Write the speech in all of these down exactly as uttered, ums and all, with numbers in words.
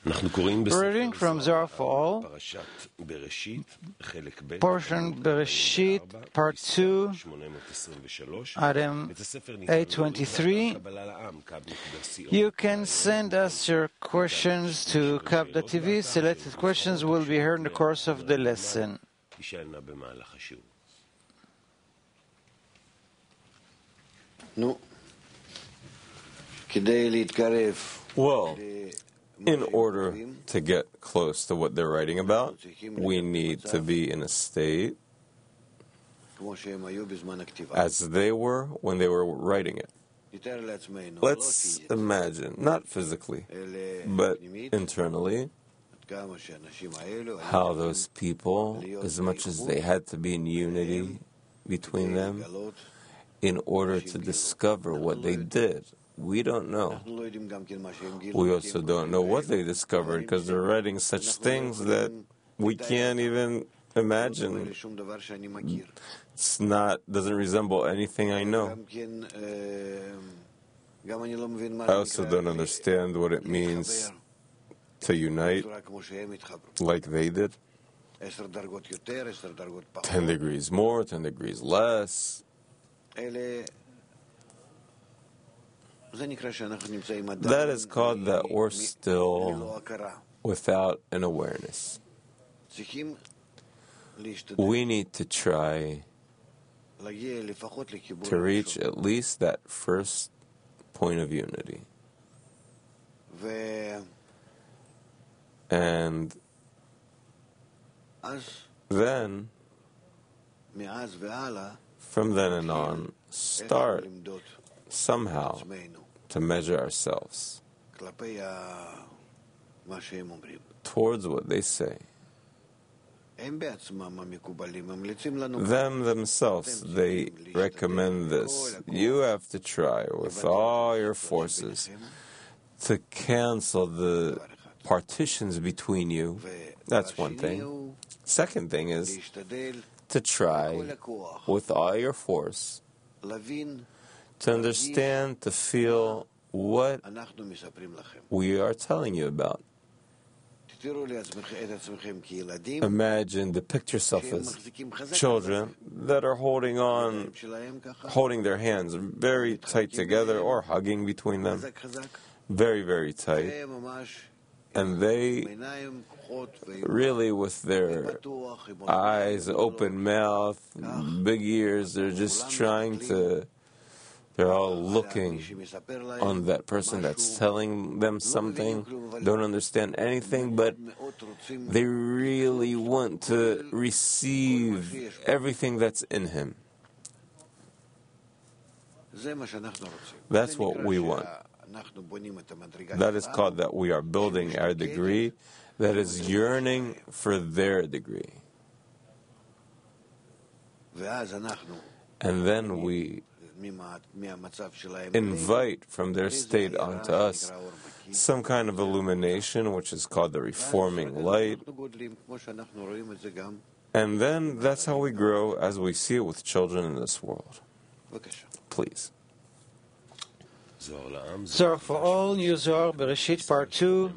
Reading from Zohar for All, portion Bereshit, part two, item eight twenty-three. You can send us your questions to Kab dot T V. Selected questions will be heard in the course of the lesson. Well, in order to get close to what they're writing about, we need to be in a state as they were when they were writing it. Let's imagine, not physically, but internally, how those people, as much as they had to be in unity between them, in order to discover what they did. We don't know. We also don't know what they discovered because they're writing such things that we can't even imagine. It's not, doesn't resemble anything I know. I also don't understand what it means to unite like they did. Ten degrees more, ten degrees less. That is called that we're still without an awareness. We need to try to reach at least that first point of unity. And then, from then and on, start somehow to measure ourselves towards what they say. Them themselves, they recommend this. You have to try with all your forces to cancel the partitions between you. That's one thing. Second thing is to try with all your force to understand, to feel what we are telling you about. Imagine, depict yourself as children that are holding on, holding their hands very tight together or hugging between them, very, very tight. And they really, with their eyes, open mouth, big ears, they're just trying to, they're all looking on that person that's telling them something, don't understand anything, but they really want to receive everything that's in him. That's what we want. That is called that we are building our degree that is yearning for their degree. And then we invite from their state onto us some kind of illumination, which is called the reforming light. And then that's how we grow as we see it with children in this world. Please. Zohar for All, New Zohar, Bereshit, part two,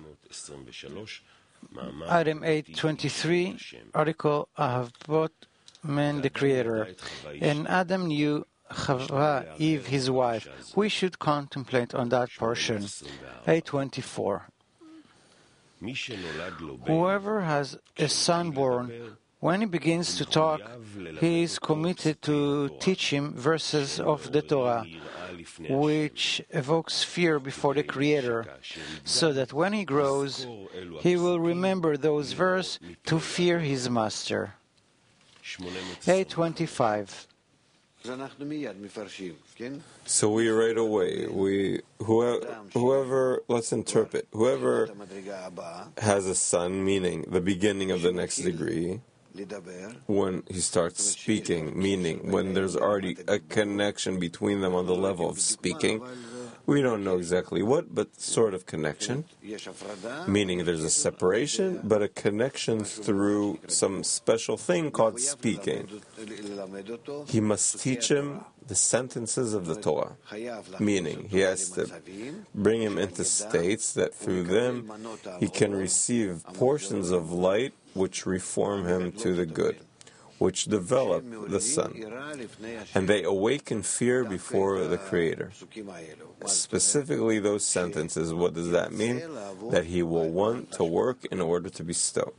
item eight twenty-three, article Ahavot, Man the Creator. And Adam knew Chava, Eve, his wife. We should contemplate on that portion. eight twenty-four. Whoever has a son born, when he begins to talk, he is committed to teach him verses of the Torah, which evokes fear before the Creator, so that when he grows, he will remember those verses to fear his master. eight twenty-five. So we right away, we whoever, whoever, let's interpret, whoever has a son, meaning the beginning of the next degree, when he starts speaking, meaning when there's already a connection between them on the level of speaking, We don't know exactly what, but sort of connection, meaning there's a separation, but a connection through some special thing called speaking. He must teach him the sentences of the Torah, meaning he has to bring him into states that through them he can receive portions of light which reform him to the good, which develop the sun, and they awaken fear before the Creator. Specifically those sentences, what does that mean? That he will want to work in order to bestow.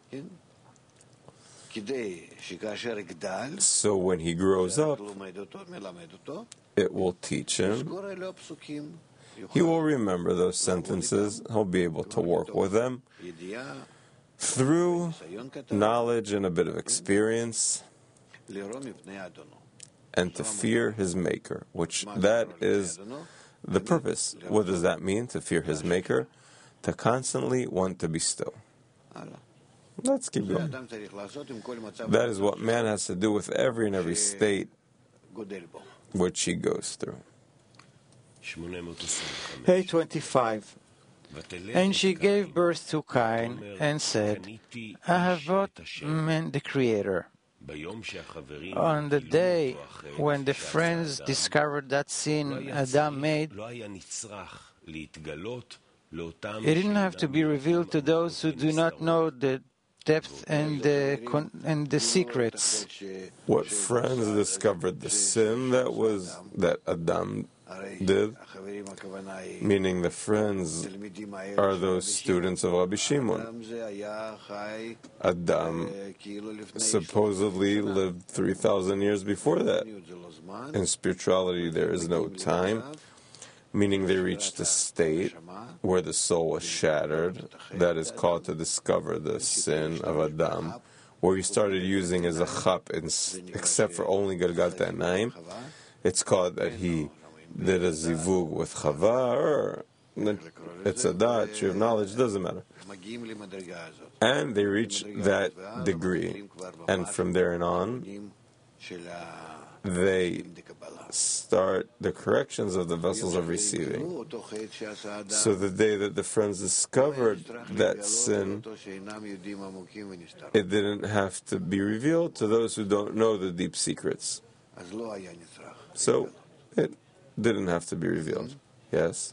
So when he grows up, it will teach him. He will remember those sentences. He'll be able to work with them through knowledge and a bit of experience, and to fear his Maker, which that is the purpose. What does that mean, to fear his Maker? To constantly want to bestow. Let's keep going. That is what man has to do with every and every state which he goes through. eight twenty-five. And she gave birth to Cain and said, Ahavot meant the Creator. On the day when the friends discovered that sin Adam made, it didn't have to be revealed to those who do not know the depth and the, con- and the secrets. What friends discovered the sin that was that Adam did, meaning the friends are those students of Rabbi Shimon. Adam supposedly lived three thousand years before that. In spirituality, there is no time, meaning they reached a state where the soul was shattered. That is called to discover the sin of Adam, where he started using as a chap, except for only Galgal Ta'anaim. It's called that he did a zivug with Chava, or it's a dat, tree of knowledge, doesn't matter. And they reach that degree. And from there and on, they start the corrections of the vessels of receiving. So the day that the friends discovered that sin, it didn't have to be revealed to those who don't know the deep secrets. So it didn't have to be revealed. Yes?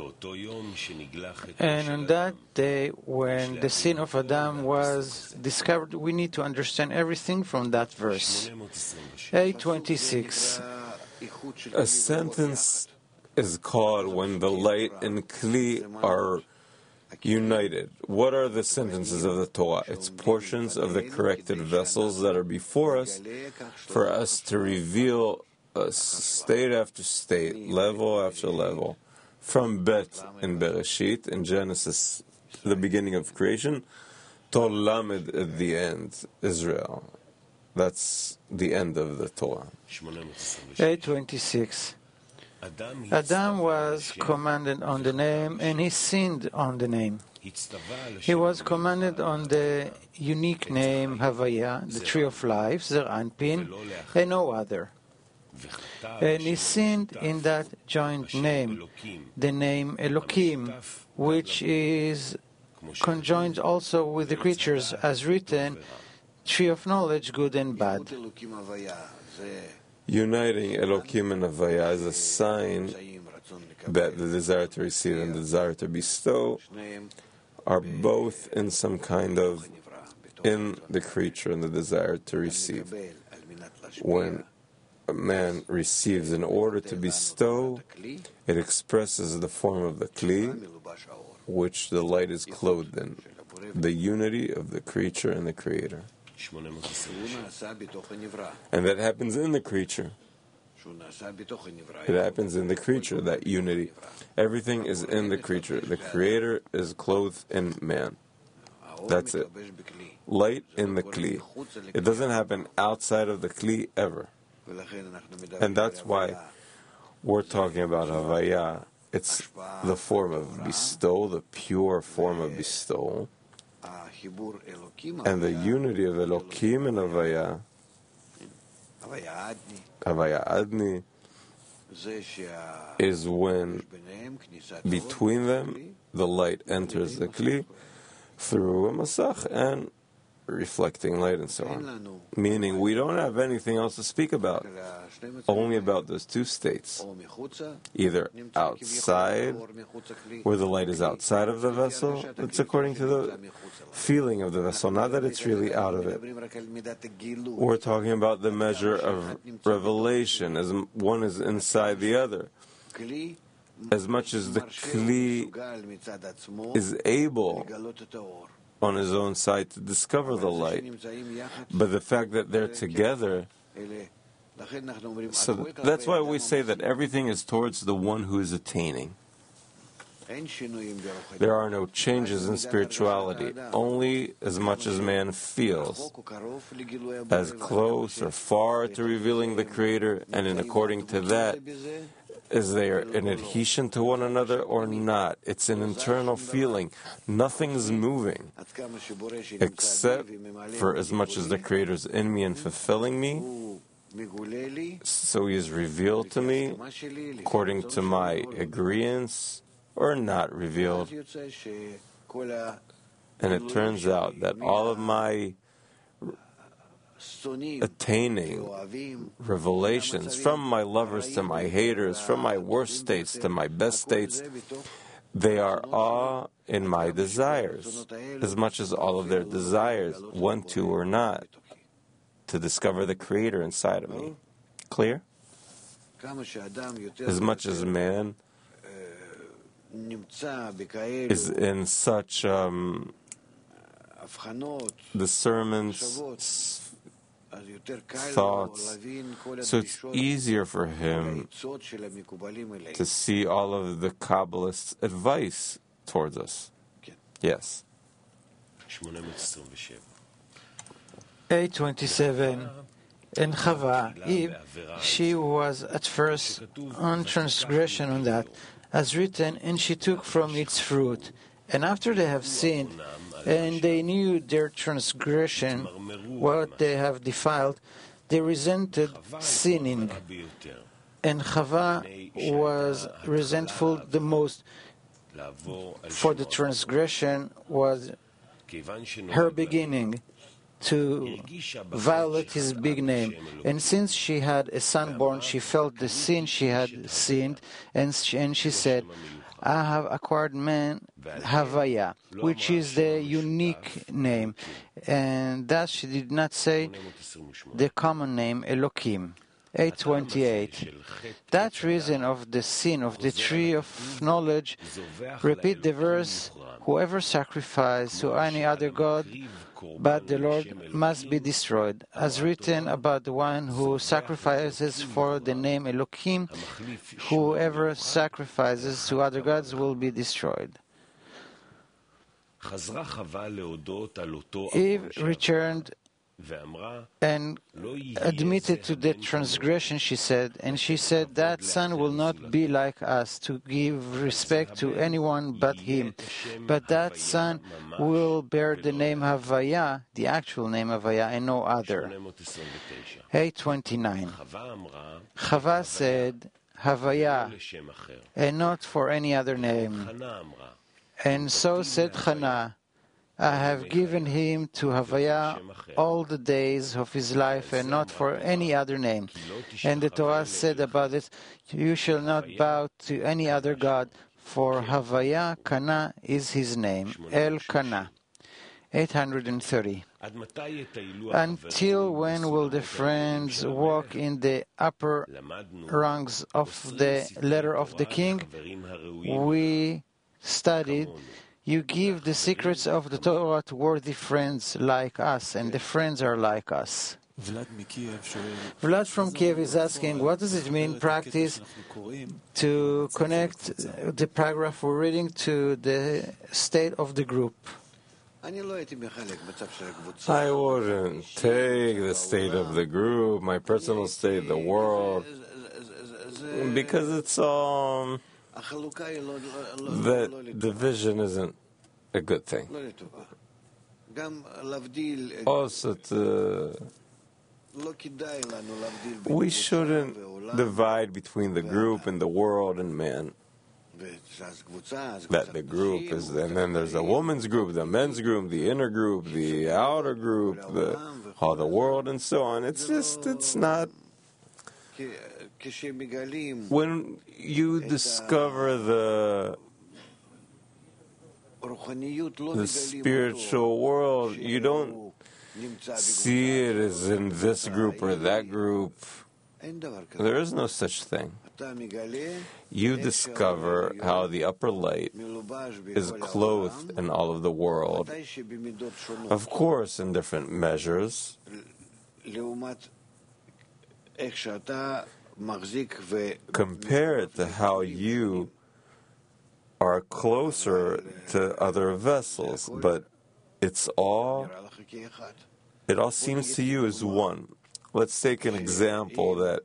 And on that day, when the sin of Adam was discovered, we need to understand everything from that verse. eight twenty-six. A sentence is called when the light and Kli are united. What are the sentences of the Torah? It's portions of the corrected vessels that are before us for us to reveal uh, state after state, level after level, from Bet in Bereshit, in Genesis, the beginning of creation, to Lamed at the end, Israel. That's the end of the Torah. eight twenty-six. Adam was commanded on the name, and he sinned on the name. He was commanded on the unique name Havaya, the tree of life, Zer Anpin, and no other. And he sinned in that joint name, the name Elokim, which is conjoined also with the creatures, as written, tree of knowledge, good and bad. Uniting Elokim and Havaya is a sign that the desire to receive and the desire to bestow are both in some kind of, in the creature and the desire to receive. When a man receives in order to bestow, it expresses the form of the Kli, which the light is clothed in, the unity of the creature and the Creator. And that happens in the creature. It happens in the creature, that unity. Everything is in the creature. The Creator is clothed in man. That's it. Light in the Kli. It doesn't happen outside of the Kli ever. And that's why we're talking about Havaya. It's the form of bestowal, the pure form of bestowal. And the unity of Elokim and Havaya, Havaya Adni, is when between them the light enters the Kli through a Masach and reflecting light and so on. Meaning we don't have anything else to speak about, only about those two states, either outside, where the light is outside of the vessel, it's according to the feeling of the vessel, not that it's really out of it. We're talking about the measure of revelation, as one is inside the other. As much as the Kli is able on his own side to discover the light, but the fact that they're together, so that's why we say that everything is towards the one who is attaining. There are no changes in spirituality, only as much as man feels, as close or far to revealing the Creator, and in according to that, is there an adhesion to one another or not? It's an internal feeling. Nothing's moving, except for as much as the Creator is in me and fulfilling me. So He is revealed to me according to my agreeance, or not revealed. And it turns out that all of my attaining revelations, from my lovers to my haters, from my worst states to my best states, they are all in my desires, as much as all of their desires want to or not, to discover the Creator inside of me. Clear? As much as man is in such um, discernments, thoughts, so it's easier for him to see all of the Kabbalists' advice towards us. Yes. eight twenty-seven. And Chava, Eve, she was at first on transgression on that, as written, and she took from its fruit. And after they have sinned, and they knew their transgression, what they have defiled, they resented sinning. And Chava was resentful the most, for the transgression was her beginning, to violate His big name. And since she had a son born, she felt the sin she had sinned, and she, and she said, I have acquired man Havaya, which is the unique name, and thus she did not say the common name Elokim. eight twenty-eight. That reason of the sin of the tree of knowledge, repeat the verse, whoever sacrifices to any other god but the Lord must be destroyed, as written about the one who sacrifices for the name Elokim, whoever sacrifices to other gods will be destroyed. Eve returned and admitted to the transgression, she said, and she said, that son will not be like us to give respect to anyone but him, but that son will bear the name Havaya, the actual name Havaya, and no other. eight twenty-nine. Chava said, Havaya, and not for any other name. And so said Chana, I have given him to Havaya all the days of his life, and not for any other name. And the Torah said about it, you shall not bow to any other god, for Havaya Kana is his name, El Kana. eight thirty. Until when will the friends walk in the upper rungs of the ladder of the king? We studied, you give the secrets of the Torah to worthy friends like us, and the friends are like us. Vlad from Kiev is asking, what does it mean, practice, to connect the paragraph we're reading to the state of the group? I wouldn't take the state of the group, my personal state, the world, because it's um, the division isn't a good thing. Also, to We shouldn't divide between the group and the world and man. That the group is, and then there's a woman's group, the men's group, the inner group, the outer group, the all the world, and so on. It's just, it's not. When you discover the the spiritual world, you don't see it as in this group or that group. There is no such thing. You discover how the upper light is clothed in all of the world, of course, in different measures, compare it to how you are closer to other vessels, but it's all, it all seems to you as one. Let's take an example that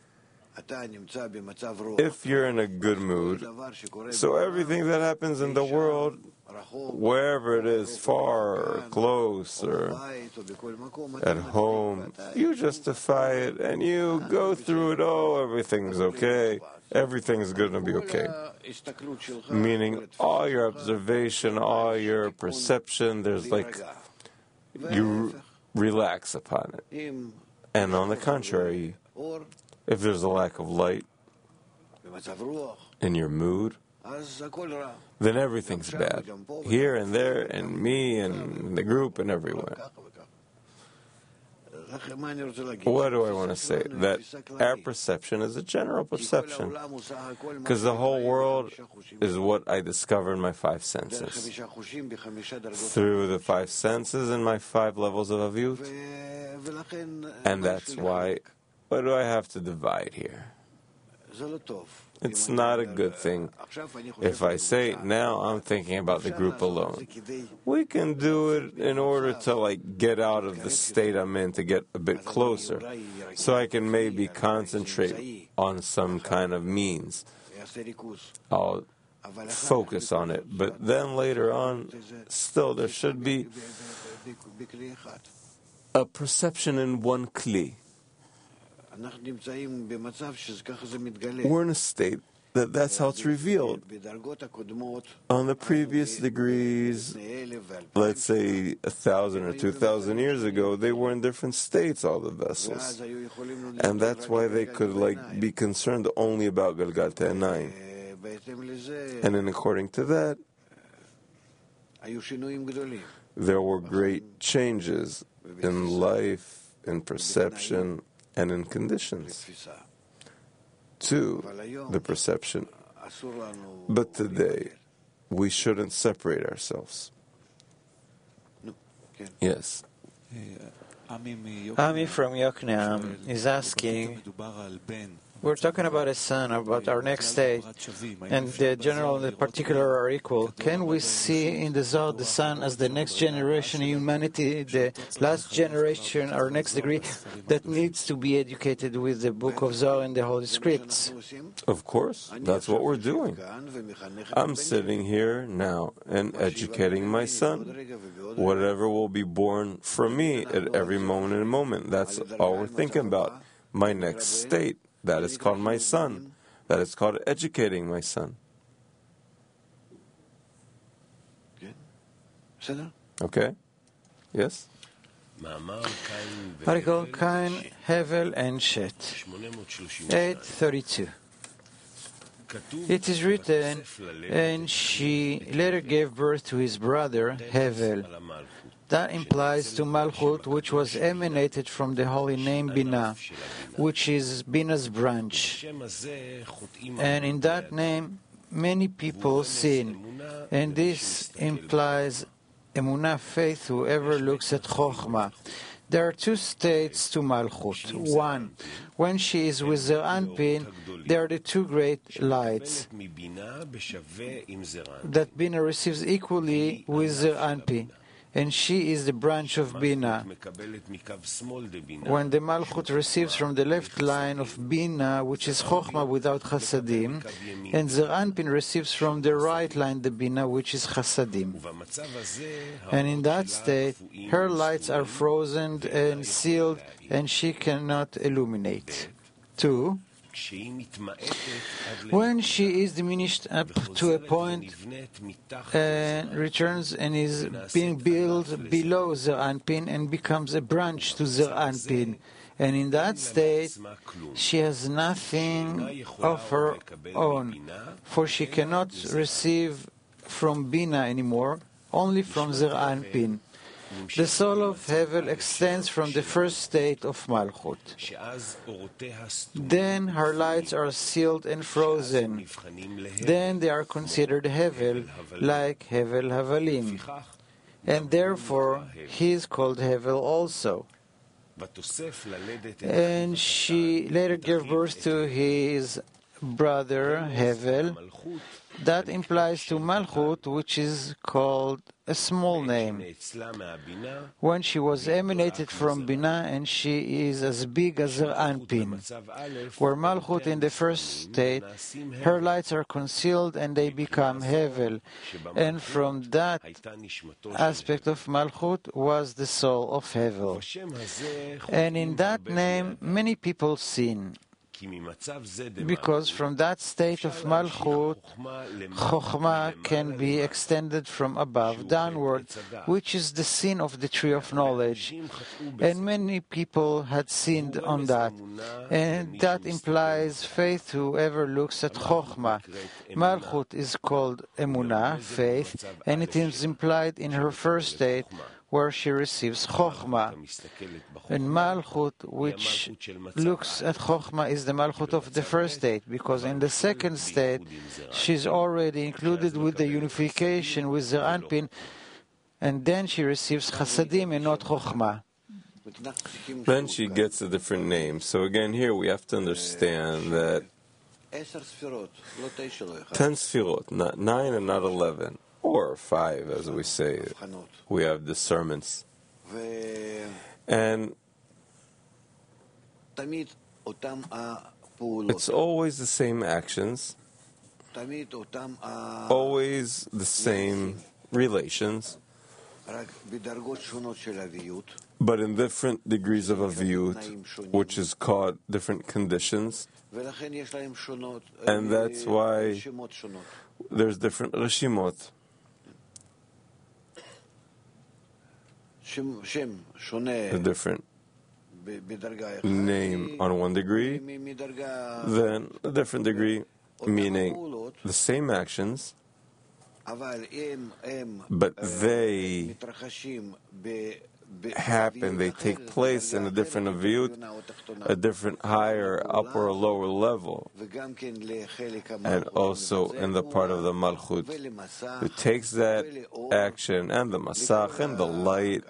if you're in a good mood, so everything that happens in the world, wherever it is, far or close or at home, you justify it and you go through it, oh, everything's okay, everything's going to be okay. Meaning all your observation, all your perception, there's like, you relax upon it. And on the contrary, if there's a lack of light in your mood, then everything's bad. Here and there, and me, and the group, and everywhere. What do I want to say? That our perception is a general perception. Because the whole world is what I discover in my five senses. Through the five senses and my five levels of aviyut. And that's why, why do I have to divide here? It's not a good thing. If I say, now I'm thinking about the group alone. We can do it in order to like get out of the state I'm in, to get a bit closer. So I can maybe concentrate on some kind of means. I'll focus on it. But then later on, still there should be a perception in one kli. We're in a state that that's how it's revealed. On the previous degrees, let's say a thousand or two thousand years ago, they were in different states, all the vessels. And that's why they could like be concerned only about Galgal Te'anayim. And then according to that, there were great changes in life, in perception, and in conditions to the perception. But today, we shouldn't separate ourselves. Yes. Ami from Yokneam is asking, we're talking about a son, about our next state, and the general and the particular are equal. Can we see in the Zohar the son as the next generation in humanity, the last generation, our next degree, that needs to be educated with the book of Zohar and the Holy Scripts? Of course, that's what we're doing. I'm sitting here now and educating my son. Whatever will be born from me at every moment and moment, that's all we're thinking about. My next state. That is called my son. That is called educating my son. Okay? Yes? Article Cain, Hevel, and Shet. eight thirty-two. It is written, and she later gave birth to his brother, Hevel. That implies to Malchut, which was emanated from the holy name Binah, which is Binah's branch. And in that name, many people sin. And this implies Emunah, faith, whoever looks at Chokhmah. There are two states to Malchut. One, when she is with Zer Anpin, there are the two great lights that Binah receives equally with Zer Anpin. and she is the branch of Bina. When the Malchut receives from the left line of Bina, which is Chochmah without Chasadim, and Zer Anpin receives from the right line the Bina, which is Chasadim. And in that state, her lights are frozen and sealed, and she cannot illuminate. Two, when she is diminished up to a point and returns and is being built below Zer Anpin and becomes a branch to Zer Anpin, and in that state she has nothing of her own, for she cannot receive from Bina anymore, only from Zer Anpin. The soul of Hevel extends from the first state of Malchut. Then her lights are sealed and frozen. Then they are considered Hevel, like Hevel Havalim. And therefore he is called Hevel also. And she later gave birth to his brother Hevel. That implies to Malchut, which is called a small name. When she was emanated from Bina, and she is as big as Zer Anpin. Where Malchut in the first state, her lights are concealed and they become Hevel. And from that aspect of Malchut was the soul of Hevel. And in that name, many people sin. Because from that state of Malchut, Chochmah can be extended from above downward, which is the sin of the tree of knowledge. And many people had sinned on that. And that implies faith to whoever looks at Chochmah. Malchut is called Emunah, faith, and it is implied in her first state, where she receives Chochmah. And Malchut, which looks at Chochmah, is the Malchut of the first state, because in the second state, she is already included with the unification with Zer Anpin, and then she receives Chasadim and not Chochmah. Then she gets a different name. So again, here we have to understand that ten Sfirot, not nine and not eleven, or five, as we say. We have discernments. And it's always the same actions, always the same relations, but in different degrees of aviyut, which is called different conditions. And that's why there's different reshimot. A different name on one degree, then a different degree, meaning the same actions, but they happen, they take place in a different aviyut, a different higher, upper or lower level, and also in the part of the Malchut who takes that action and the Masach and the light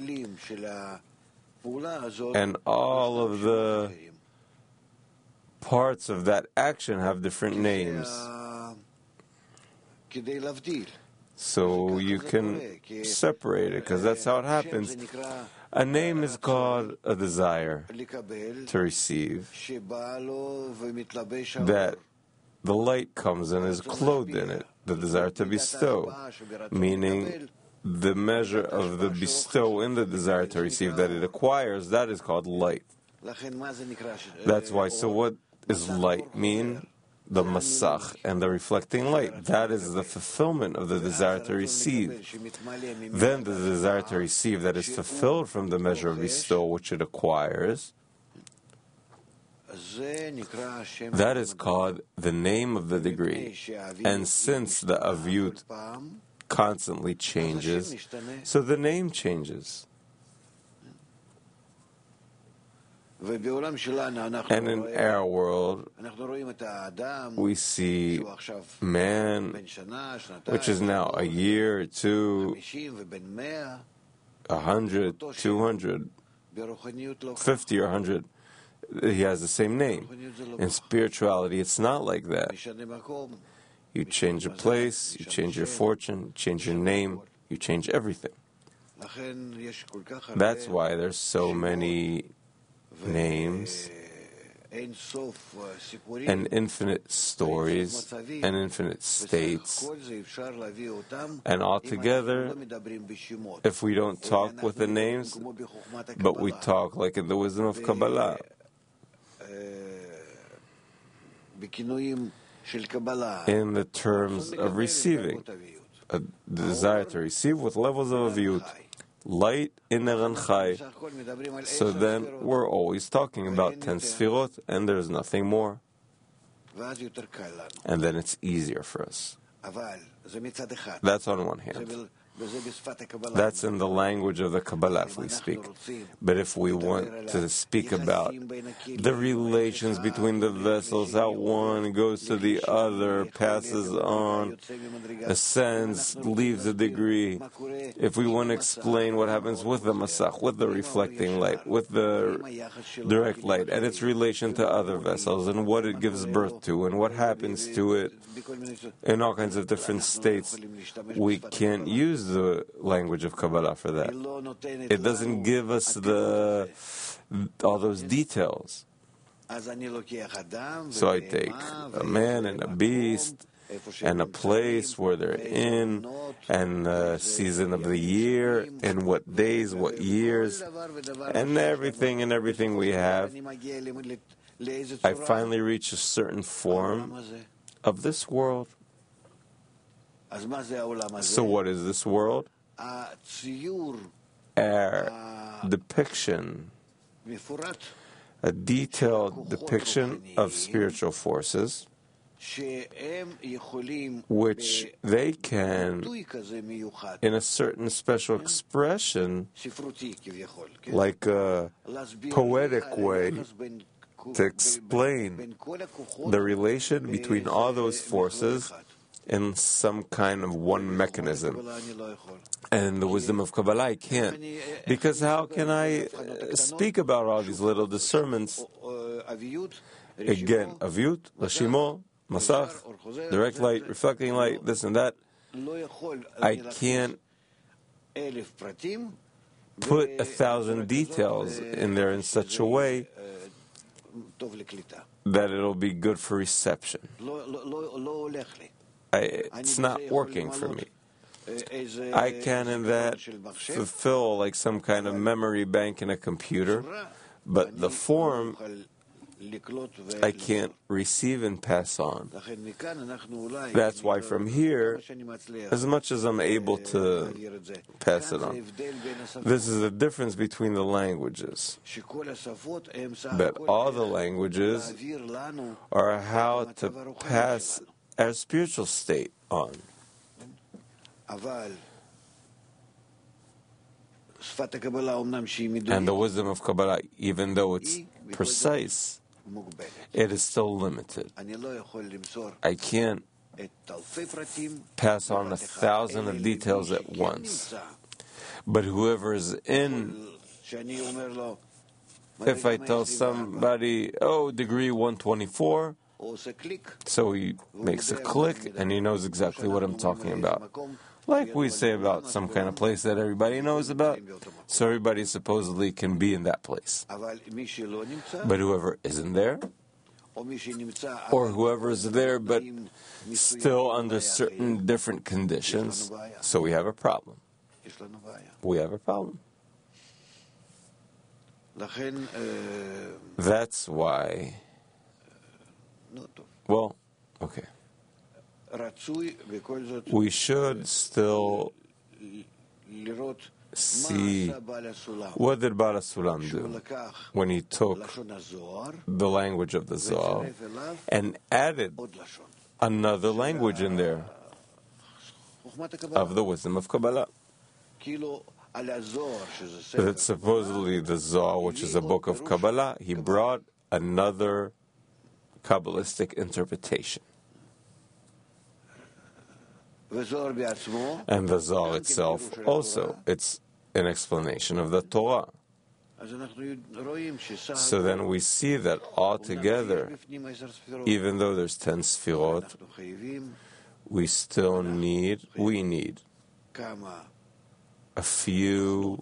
and all of the parts of that action have different names. So you can separate it, because that's how it happens. A name is called a desire to receive, that the light comes and is clothed in it, the desire to bestow, meaning the measure of the bestow in the desire to receive that it acquires, that is called light. That's why, so what does light mean? The masach and the reflecting light. That is the fulfillment of the desire to receive. Then the desire to receive that is fulfilled from the measure of bestow which it acquires, that is called the name of the degree. And since the aviyut constantly changes, so the name changes. And in our world, we see man, which is now a year, two, a hundred, two hundred, fifty or a hundred. He has the same name. In spirituality, it's not like that. You change a place, you change your fortune, you change your name, you change everything. That's why there's so many names and infinite stories and infinite states. And altogether, if we don't talk with the names, but we talk like in the wisdom of Kabbalah, in the terms of receiving, a desire to receive with levels of aviyut, light in Ner Chai. So then we're always talking about ten sfirot, and there's nothing more. And then it's easier for us. That's on one hand. That's in the language of the Kabbalah, if we speak. But if we want to speak about the relations between the vessels, how one goes to the other, passes on, ascends, leaves a degree, if we want to explain what happens with the Masach, with the reflecting light, with the direct light, and its relation to other vessels, and what it gives birth to, and what happens to it, in all kinds of different states, we can't use the language of Kabbalah for that. It doesn't give us the all those details. So I take a man and a beast and a place where they're in, and the season of the year, and what days, what years, and everything and everything we have. I finally reach a certain form of this world. So what is this world? A depiction, a detailed depiction of spiritual forces, which they can, in a certain special expression, like a poetic way, to explain the relation between all those forces in some kind of one mechanism. And in the wisdom of Kabbalah, I can't. Because how can I speak about all these little discernments? Again, aviyut, lashimo, masach, direct light, reflecting light, this and that. I can't put a thousand details in there in such a way that it'll be good for reception. I, it's not working for me. I can, in that, fulfill like some kind of memory bank in a computer, but the form I can't receive and pass on. That's why from here, as much as I'm able to pass it on, this is the difference between the languages. That all the languages are how to pass our spiritual state on. And the wisdom of Kabbalah, even though it's precise, it is still limited. I can't pass on a thousand of details at once. But whoever is in, if I tell somebody, oh, degree one twenty-four, so he makes a click and he knows exactly what I'm talking about. Like we say about some kind of place that everybody knows about, so everybody supposedly can be in that place. But whoever isn't there, or whoever is there but still under certain different conditions, so we have a problem. We have a problem. That's why. Well, okay. We should still see what did Baal HaSulam do when he took the language of the Zohar and added another language in there of the wisdom of Kabbalah. That supposedly the Zohar, which is a book of Kabbalah, he brought another Kabbalistic interpretation. And the Zohar itself also, it's an explanation of the Torah. So then we see that altogether, even though there's ten sfirot, we still need, we need a few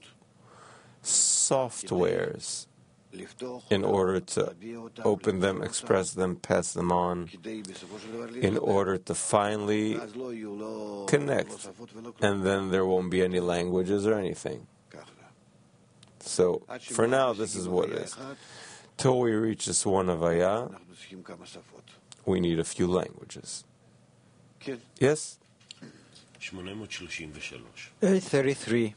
softwares in order to open them, express them, pass them on, in order to finally connect, and then there won't be any languages or anything. So, for now, this is what it is. Till we reach this one Havaya, we need a few languages. Yes? eight thirty-three.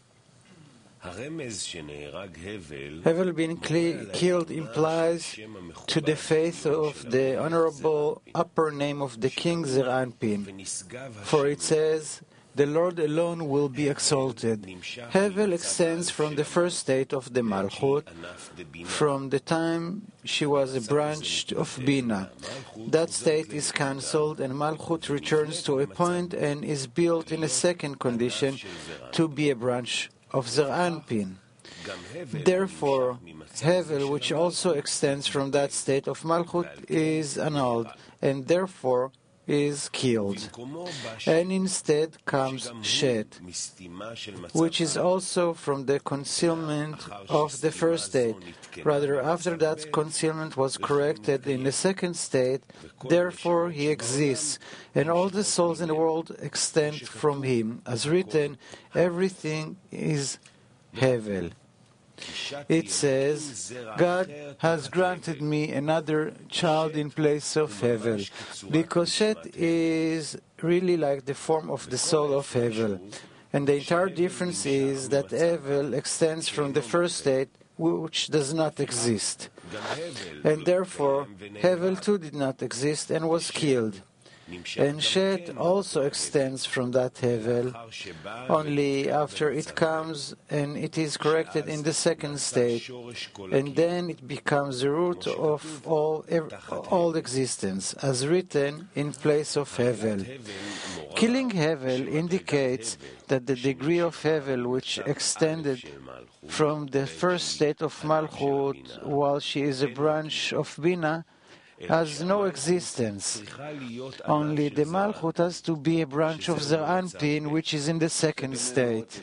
Hevel being cl- killed implies to the faith of the honorable upper name of the king Zer Anpin. For it says, the Lord alone will be exalted. Hevel extends from the first state of the Malchut, from the time she was a branch of Bina. That state is cancelled and Malchut returns to a point and is built in a second condition to be a branch of Zer Anpin. Therefore, Hevel, which also extends from that state of Malchut, is annulled and therefore is killed. And instead comes Shet, which is also from the concealment of the first state. Rather, after that concealment was corrected in the second state, therefore he exists, and all the souls in the world extend from him. As written, everything is Hevel. It says, God has granted me another child in place of Hevel, because Shet is really like the form of the soul of Hevel. And the entire difference is that Hevel extends from the first state, which does not exist. And therefore, Hevel too did not exist and was killed. And Shet also extends from that Hevel, only after it comes and it is corrected in the second state, and then it becomes the root of all, all existence, as written in place of Hevel. Killing Hevel indicates that the degree of Hevel which extended from the first state of Malchut while she is a branch of Bina has no existence. Only the Malchut has to be a branch of Zer Anpin, which is in the second state.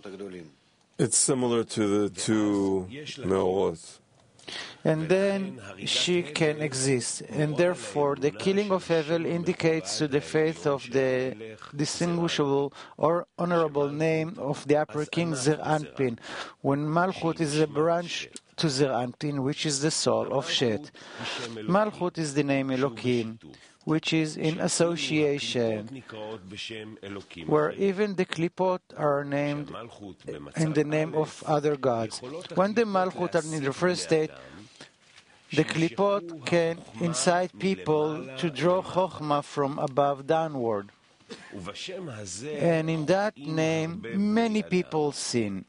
It's similar to the two Meorot. And then she can exist. And therefore, the killing of Hevel indicates to the faith of the distinguishable or honorable name of the upper king Zer Anpin, when Malchut is a branch to Zer Anpin, which is the soul of Shet. Malchut is the name Elokim, which is in association, where even the Klipot are named in the name of other gods. When the Malchut are in the first state, the Klipot can incite people to draw Chokhmah from above downward. And in that name, many people sin.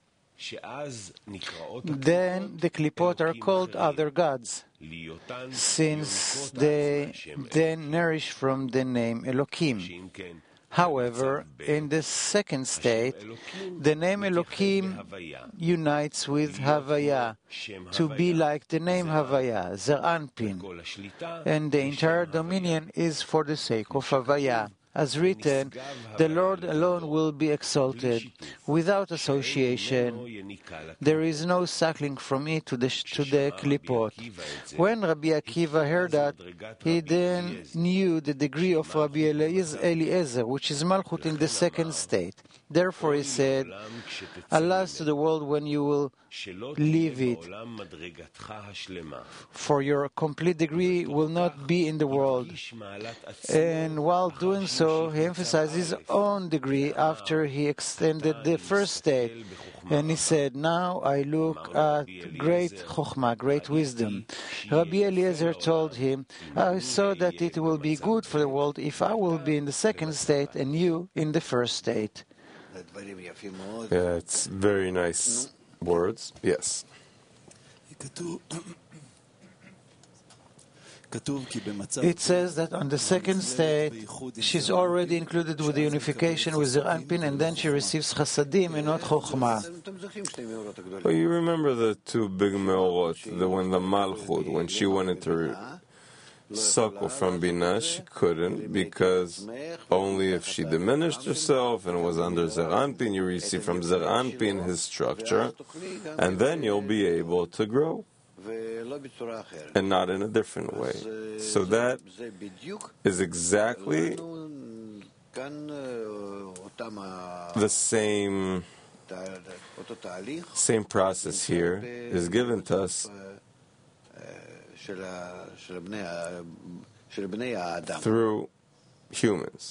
Then the Klipot are called other gods, since they then nourish from the name Elokim. However, in the second state, the name Elokim unites with Havaya, to be like the name Havaya, Zer Anpin, and the entire dominion is for the sake of Havaya. As written, the Lord alone will be exalted, without association. There is no suckling from it to the, to the Klipot. When Rabbi Akiva heard that, he then knew the degree of Rabbi Eliezer, which is Malchut in the second state. Therefore he said, alas to the world when you will leave it, for your complete degree will not be in the world. And while doing so, he emphasized his own degree after he extended the first state. And he said, now I look at great chokhmah, great wisdom. Rabbi Eliezer told him, I saw that it will be good for the world if I will be in the second state and you in the first state. Yeah, it's very nice words. Yes. It says that on the second state, she's already included with the unification with Zer Anpin, and then she receives chasadim and not chokhmah. Well, you remember the two big meorot, the when the Malchut, when she went into suckle from Binah, she couldn't, because only if she diminished herself and was under Zer Anpin, you receive from Zer Anpin his structure, and then you'll be able to grow, and not in a different way. So that is exactly the same same process here is given to us through humans,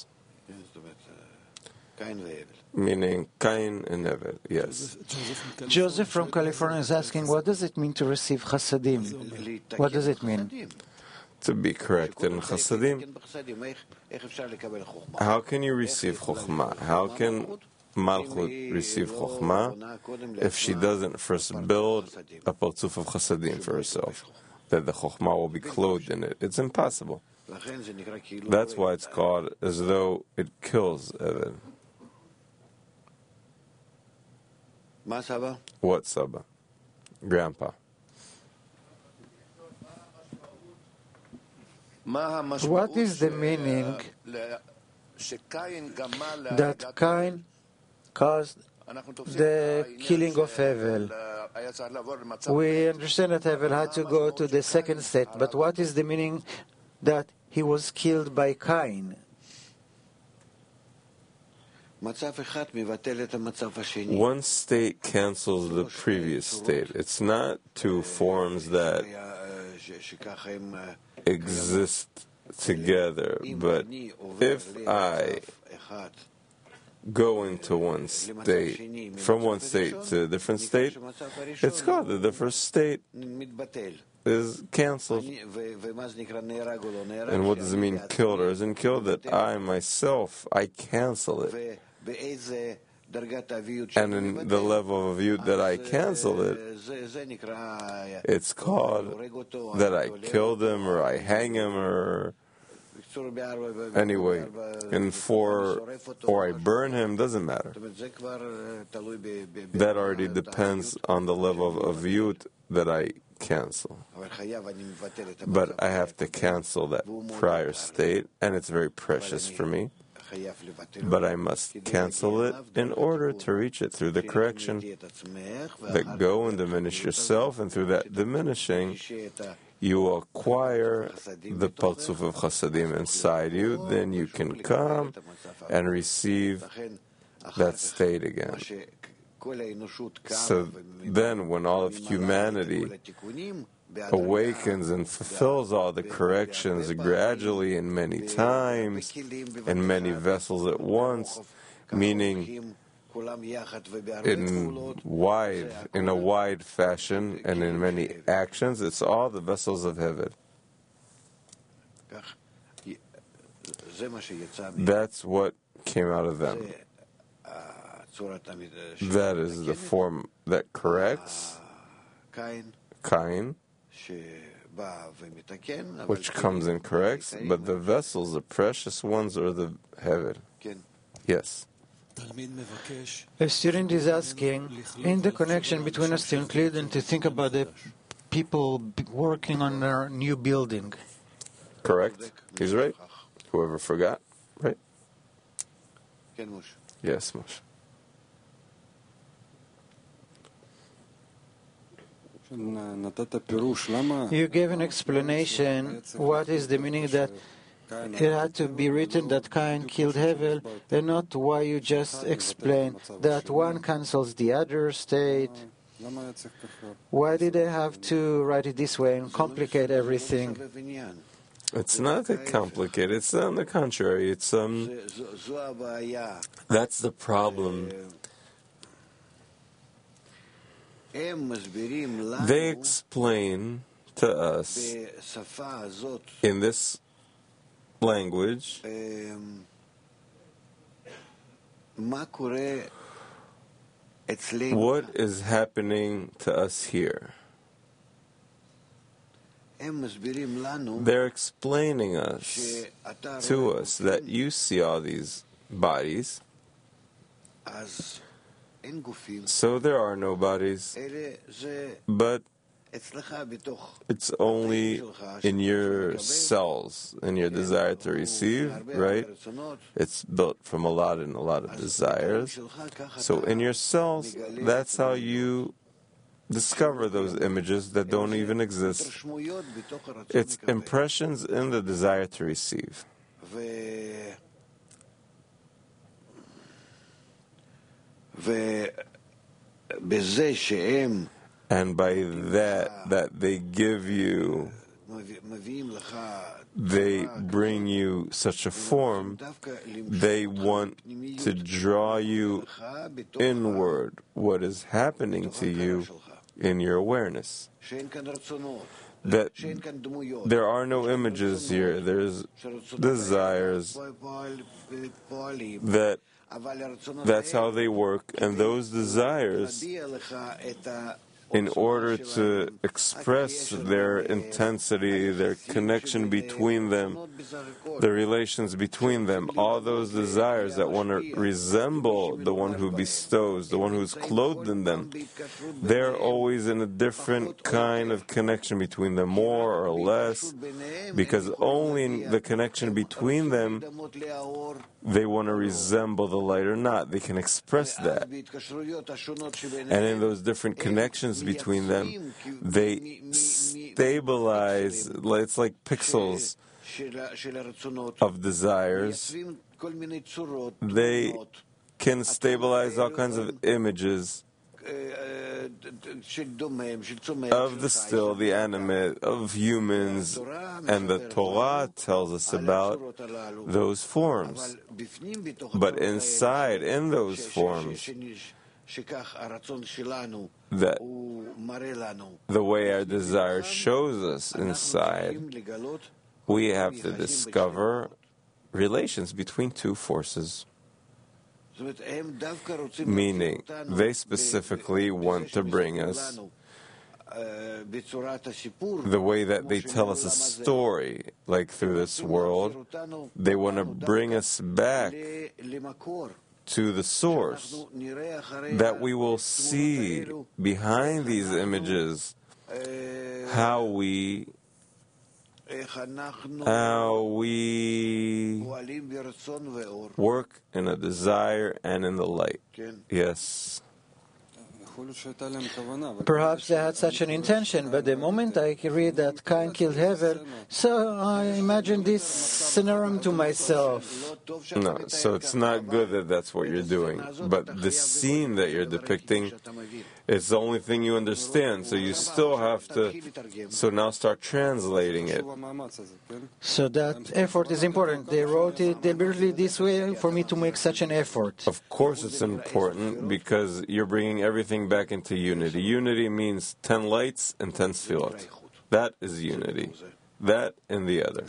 meaning Cain and Hevel. Yes. Joseph from California is asking, what does it mean to receive chasadim? What does it mean? To be corrected in chasadim. How can you receive chokhmah? How can Malchut receive chokhmah if she doesn't first build a partzuf of chasadim for herself, that the chokhmah will be clothed in it? It's impossible. That's why it's called as though it kills Eved. What Saba? Grandpa. What is the meaning that Cain caused the killing of Hevel? We understand that Hevel had to go to the second state, but what is the meaning that he was killed by Cain? One state cancels the previous state. It's not two forms that exist together, but if I go into one state, from one state to a different state, it's called that the first state is cancelled. And what does it mean, killed or isn't killed? That I myself, I cancel it. And in the level of aviyut that I cancel it, it's called that I killed him or I hang him or anyway, and for or I burn him, doesn't matter. That already depends on the level of aviyut that I cancel. But I have to cancel that prior state, and it's very precious for me. But I must cancel it in order to reach it through the correction that go and diminish yourself, and through that diminishing you acquire the partzuf of chasadim inside you, then you can come and receive that state again. So then when all of humanity awakens and fulfills all the corrections gradually and many times in many vessels at once, meaning in wide, in a wide fashion and in many actions, it's all the vessels of Hevel. That's what came out of them. That is the form that corrects, Cain, which comes and corrects, but the vessels, the precious ones, are the Hevel. Yes. A student is asking, in the connection between us to include and to think about the people working on our new building. Correct. He's right. Whoever forgot, right? Yes, Moshe. You gave an explanation. What is the meaning that it had to be written that Cain killed Hevel, and not why you just explained that one cancels the other state? Why did they have to write it this way and complicate everything? It's not that complicated. It's on the contrary. It's um. That's the problem. They explain to us in this language what is happening to us here. They're explaining us to us that you see all these bodies, so there are no bodies, but It's only in your cells, in your desire to receive, right? It's built from a lot and a lot of desires. So in your cells, that's how you discover those images that don't even exist. It's impressions in the desire to receive. And by that, that they give you, they bring you such a form, they want to draw you inward, what is happening to you in your awareness. That there are no images here, there's desires, that that's how they work, and those desires, in order to express their intensity, their connection between them, the relations between them, all those desires that want to resemble the one who bestows, the one who's clothed in them, they're always in a different kind of connection between them, more or less, because only in the connection between them they want to resemble the light or not. They can express that. And in those different connections between them, they stabilize, it's like pixels of desires. They can stabilize all kinds of images of the still, the animate, of humans, and the Torah tells us about those forms. But inside, in those forms, that the way our desire shows us inside, we have to discover relations between two forces. Meaning, they specifically want to bring us the way that they tell us a story, like through this world. They want to bring us back to the source, that we will see behind these images how we how we work in a desire and in the light. Yes. Perhaps they had such an intention, but the moment I read that Cain killed Hevel, so I imagine this scenario to myself. No, so it's not good that that's what you're doing, but the scene that you're depicting, it's the only thing you understand, so you still have to, so now start translating it. So that effort is important. They wrote it deliberately this way for me to make such an effort. Of course it's important, because you're bringing everything back into unity. Unity means ten lights and ten sfirot. That is unity. That and the other.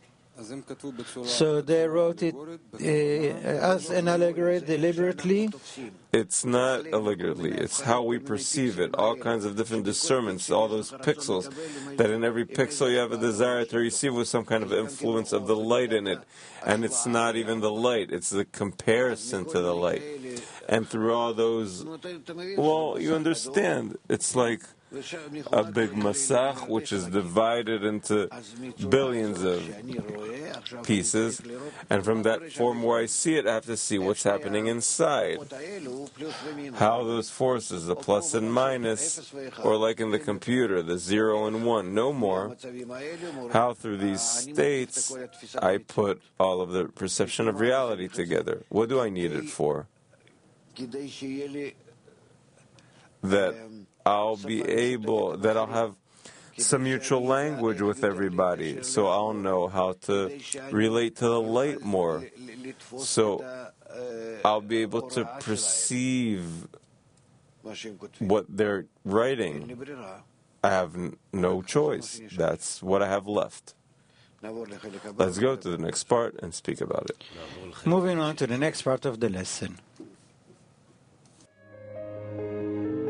So they wrote it uh, as an allegory deliberately? It's not allegedly, it's how we perceive it. All kinds of different discernments, all those pixels, that in every pixel you have a desire to receive with some kind of influence of the light in it. And it's not even the light, it's the comparison to the light. And through all those, well, you understand, it's like a big masach which is divided into billions of pieces, and from that form where I see it, I have to see what's happening inside. How those forces, the plus and minus, or like in the computer, the zero and one, no more. How through these states I put all of the perception of reality together. What do I need it for? That I'll be able, that I'll have some mutual language with everybody, so I'll know how to relate to the light more. So I'll be able to perceive what they're writing. I have n- no choice. That's what I have left. Let's go to the next part and speak about it. Moving on to the next part of the lesson.